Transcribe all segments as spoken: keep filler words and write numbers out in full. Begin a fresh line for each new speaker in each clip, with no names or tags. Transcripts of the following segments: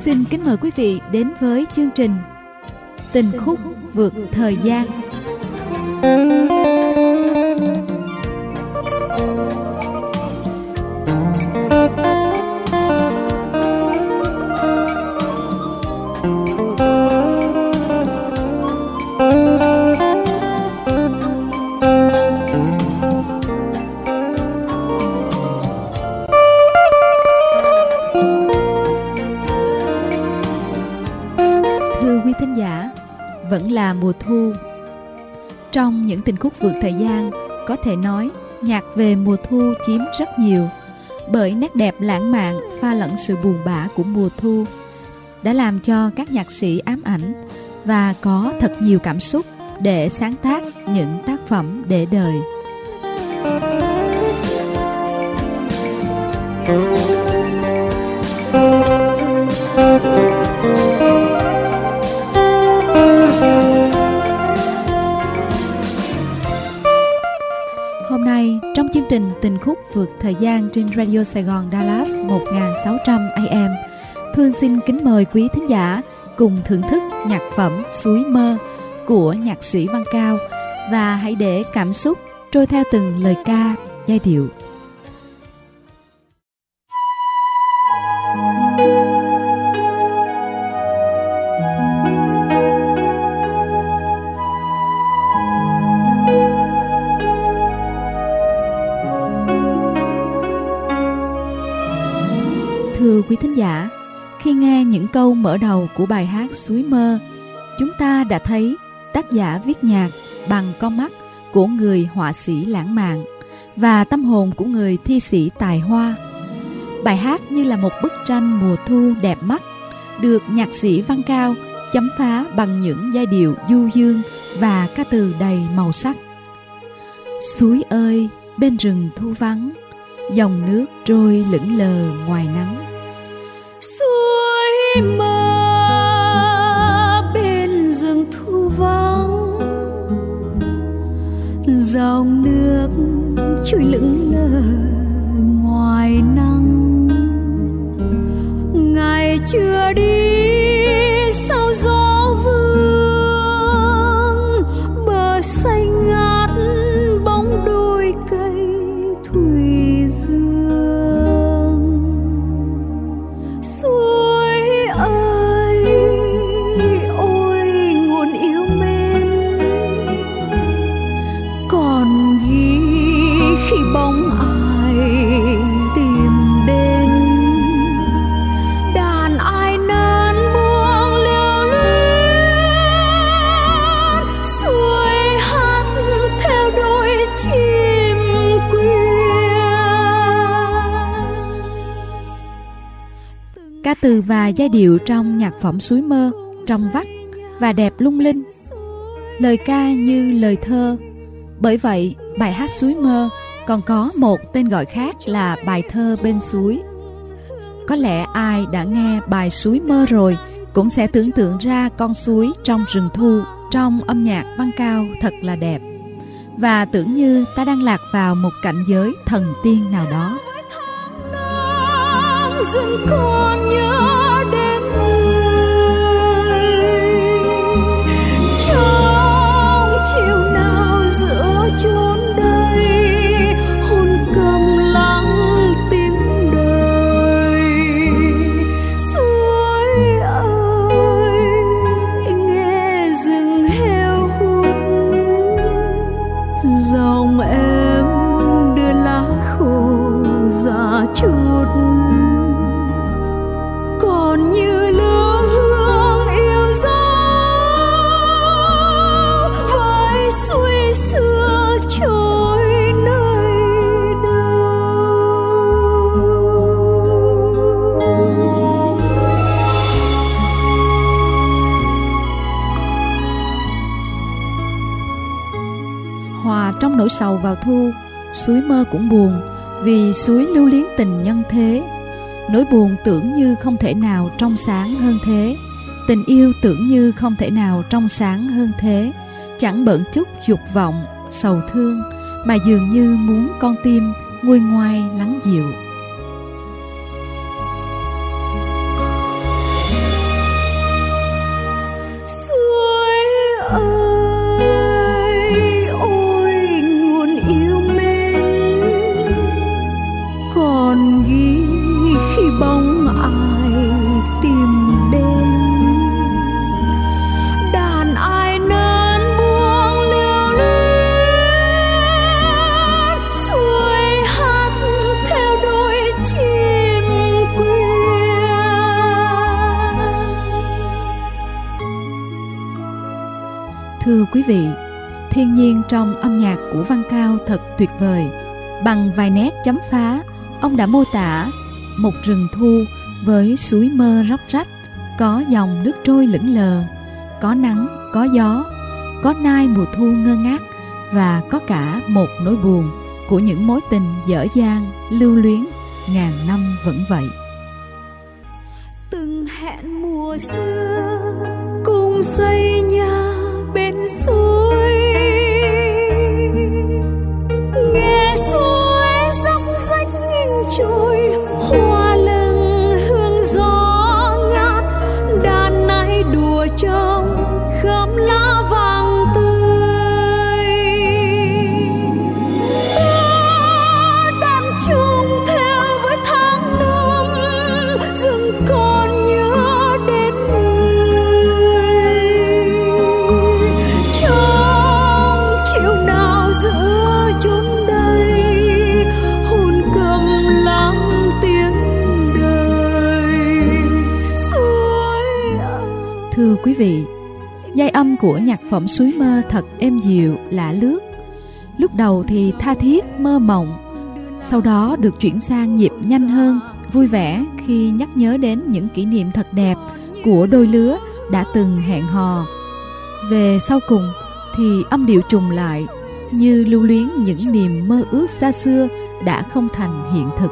Xin kính mời quý vị đến với chương trình Tình khúc vượt thời gian. Vẫn là mùa thu. Trong những tình khúc vượt thời gian, có thể nói nhạc về mùa thu chiếm rất nhiều, bởi nét đẹp lãng mạn pha lẫn sự buồn bã của mùa thu đã làm cho các nhạc sĩ ám ảnh và có thật nhiều cảm xúc để sáng tác những tác phẩm để đời. Hôm nay, trong chương trình Tình khúc vượt thời gian trên Radio Sài Gòn Dallas một nghìn sáu trăm A M, Phương xin kính mời quý thính giả cùng thưởng thức nhạc phẩm Suối Mơ của nhạc sĩ Văn Cao, và hãy để cảm xúc trôi theo từng lời ca, giai điệu. Thưa quý thính giả, khi nghe những câu mở đầu của bài hát Suối Mơ, chúng ta đã thấy tác giả viết nhạc bằng con mắt của người họa sĩ lãng mạn và tâm hồn của người thi sĩ tài hoa. Bài hát như là một bức tranh mùa thu đẹp mắt, được nhạc sĩ Văn Cao chấm phá bằng những giai điệu du dương và ca từ đầy màu sắc. Suối ơi, bên rừng thu vắng, dòng nước trôi lững lờ ngoài nắng.
Suối mơ bên rừng thu vắng, dòng nước trôi lững lờ ngoài nắng. Ngày chưa đi sau gió vương, bờ xanh ngát bóng đôi cây thủy dương. Suối ơi, ôi nguồn yêu mến, còn ghi khi bóng ai tìm đến. Đàn ai nan buông lưu luyến, suối hát theo đôi chim quyên.
Ca từ và giai điệu trong nhạc phẩm Suối Mơ trong vắt và đẹp lung linh, lời ca như lời thơ. Bởi vậy, bài hát Suối Mơ còn có một tên gọi khác là bài thơ bên suối. Có lẽ ai đã nghe bài Suối Mơ rồi cũng sẽ tưởng tượng ra con suối trong rừng thu trong âm nhạc Văn Cao thật là đẹp, và tưởng như ta đang lạc vào một cảnh giới thần tiên nào đó.
Dừng còn nhớ đến người, trong chiều nào giữa chốn đây, hồn cầm lắng tiếng đời. Suối ơi, nghe rừng heo hút, dòng em đưa lá khô ra chút. Còn như lửa hương yêu dấu, với suối xưa trôi nơi đâu.
Hòa trong nỗi sầu vào thu, Suối Mơ cũng buồn vì suối lưu luyến tình nhân thế. Nỗi buồn tưởng như không thể nào trong sáng hơn thế, tình yêu tưởng như không thể nào trong sáng hơn thế. Chẳng bận chút dục vọng, sầu thương, mà dường như muốn con tim nguôi ngoai lắng dịu. Thưa quý vị, thiên nhiên trong âm nhạc của Văn Cao thật tuyệt vời. Bằng vài nét chấm phá, ông đã mô tả một rừng thu với suối mơ róc rách, có dòng nước trôi lững lờ, có nắng, có gió, có nai mùa thu ngơ ngác, và có cả một nỗi buồn của những mối tình dở dang, lưu luyến, ngàn năm vẫn vậy.
Từng hẹn mùa xưa cùng xây nhà bên suối, nghe suối dốc rách nghênh trôi, hoa lừng hương gió ngát, đàn nái đùa trong khóm lá vàng tươi. Ta đàn chung theo với tháng năm, rừng còn nhớ đến người. Trong chiều nào giữa chốn đây, hồn cầm lắng tiếng đời. Suối ơi.
Thưa quý vị, giai âm của nhạc phẩm Suối Mơ thật êm dịu, lạ lướt. Lúc đầu thì tha thiết, mơ mộng, sau đó được chuyển sang nhịp nhanh hơn, vui vẻ khi nhắc nhớ đến những kỷ niệm thật đẹp của đôi lứa đã từng hẹn hò. Về sau cùng thì âm điệu trùng lại, như lưu luyến những niềm mơ ước xa xưa đã không thành hiện thực.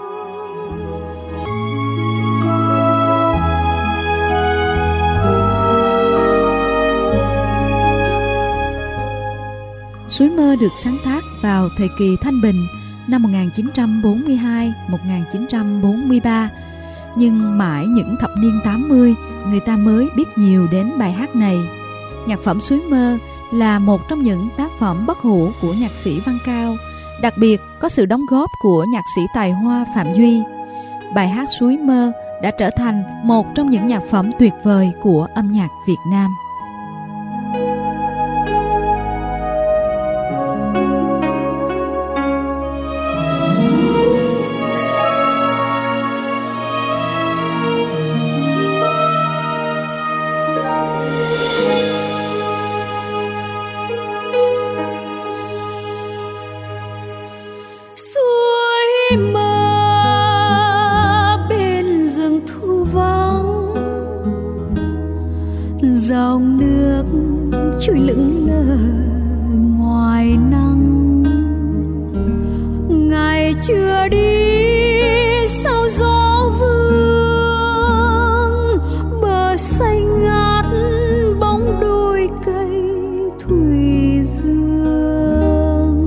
Suối Mơ được sáng tác vào thời kỳ Thanh Bình năm một nghìn chín trăm bốn mươi hai đến một nghìn chín trăm bốn mươi ba, nhưng mãi những thập niên tám mươi người ta mới biết nhiều đến bài hát này. Nhạc phẩm Suối Mơ là một trong những tác phẩm bất hủ của nhạc sĩ Văn Cao, đặc biệt có sự đóng góp của nhạc sĩ tài hoa Phạm Duy. Bài hát Suối Mơ đã trở thành một trong những nhạc phẩm tuyệt vời của âm nhạc Việt Nam.
Suối mơ bên rừng thu vắng, dòng nước trôi lững lờ ngoài nắng. Ngày chưa đi sau gió vương, bờ xanh ngát bóng đôi cây thủy dương.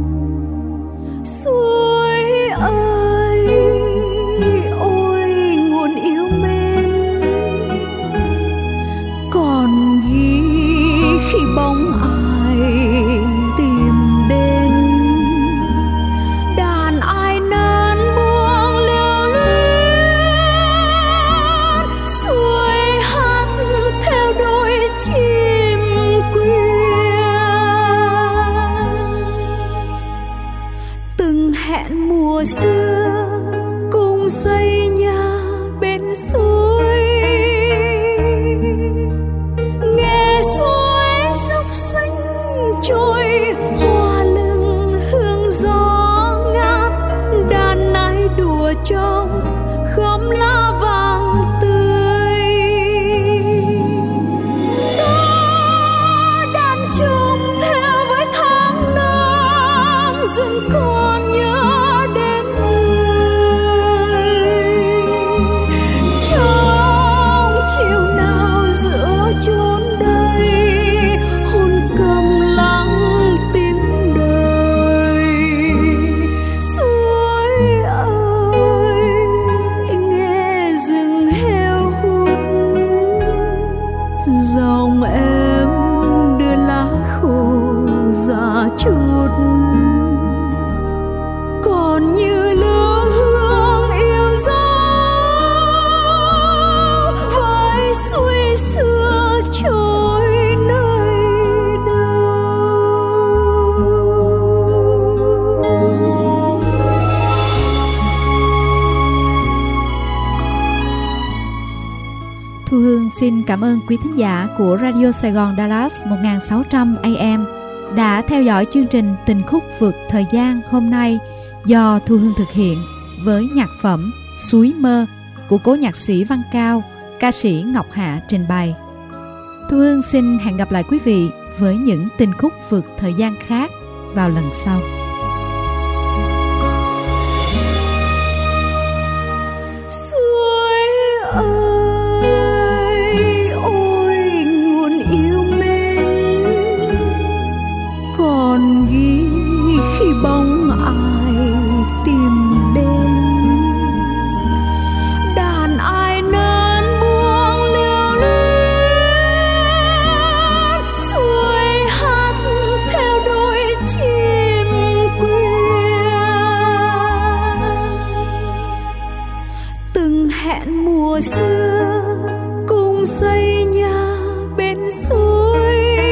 Suối ơi, ôi nguồn yêu mến, còn ghi khi bóng ai tìm đến. Đàn ai nan buông lưu luyến, suối hát theo đôi chim quyên. Từng hẹn mùa xưa cùng xây nhà bên suối, nghe suối dốc xanh trôi, hoa lừng hương gió ngát, đàn nái đùa trong khóm lá vàng tươi. Ta đàn chung theo với tháng năm, rừng còn nhớ đến người. Trong chiều nào giữa chốn đây, hồn cầm lắng tiếng đời. Suối ơi, nghe rừng heo hút, dòng em đưa lá khô già chút, còn như lửa hương yêu dấu với suối xưa trôi nơi đâu.
Thu Hương xin cảm ơn quý thính giả của Radio Sài Gòn Dallas một nghìn sáu trăm A M đã theo dõi chương trình Tình khúc vượt thời gian hôm nay do Thu Hương thực hiện với nhạc phẩm Suối Mơ của cố nhạc sĩ Văn Cao, ca sĩ Ngọc Hạ trình bày. Thu Hương xin hẹn gặp lại quý vị với những tình khúc vượt thời gian khác vào lần sau.
Suối ơi, ôi nguồn yêu mến còn ghi khi bóng ai tìm đến, đàn ai nến buông lưu luyến, suối hát theo đôi chim quyên. Từng hẹn mùa xưa cùng xây nhà bên suối,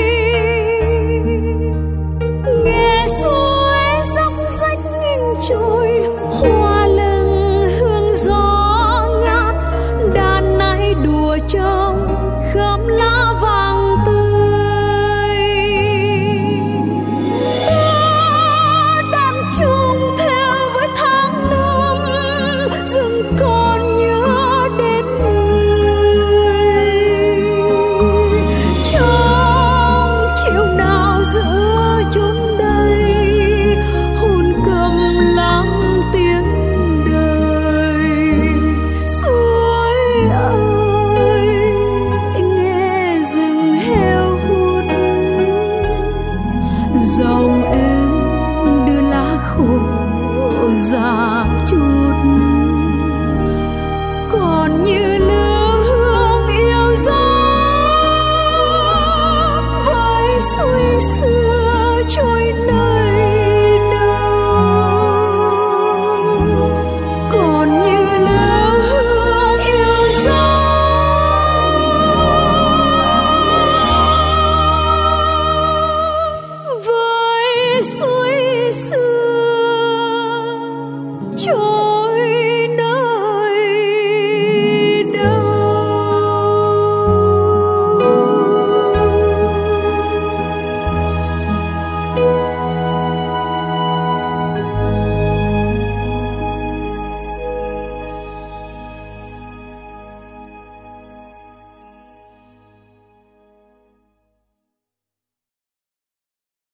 nghe suối dốc rách trôi hoa lừng hương gió ngát, đàn nái đùa trong khóm lá